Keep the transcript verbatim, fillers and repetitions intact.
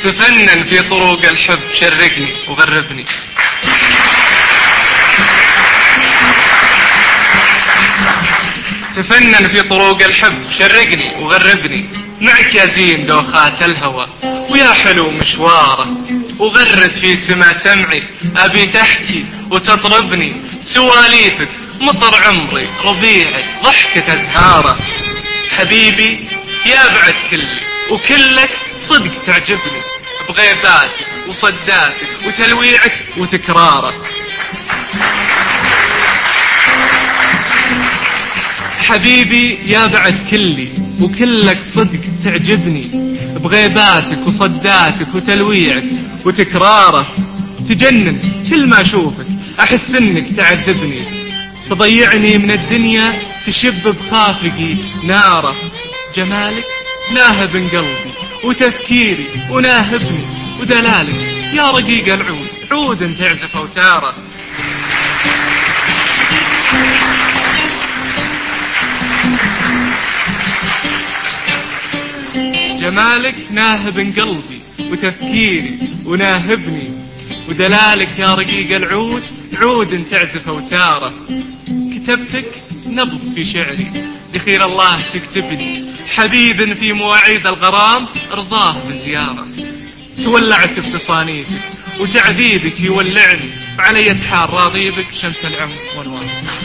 تفنن في طرق الحب شرقني وغربني. تفنن في طرق الحب شرقني وغربني، معك يا زين دوخات الهوى ويا حلو مشواره، وغرد في سما سمعي أبي تحكي وتطربني، سواليفك مطر عمري ربيعي ضحكة أزهاره. حبيبي يا بعد كلي وكلك صدق تعجبني، بغيباتك وصداتك وتلويعك وتكراره. حبيبي يا بعد كلي وكلك صدق تعجبني، بغيباتك وصداتك وتلويعك وتكراره. تجنن كل ما أشوفك أحس إنك تعذبني، تضيعني من الدنيا تشب بخافقي ناره. جمالك ناهب قلبي وتفكيري وناهبني، ودلالك يا رقيق العود عود تعزف أوتاره. جمالك ناهب قلبي وتفكيري وناهبني، ودلالك يا رقيق العود عود تعزف أوتاره. كتبتك نبض في شعري دخيل الله تكتبني، حبيب في مواعيد الغرام ارضاه بزيارة. تولعت بتصانيفك وتعذيبك يولعني، علي حال راضي بك شمس العمر وانوار.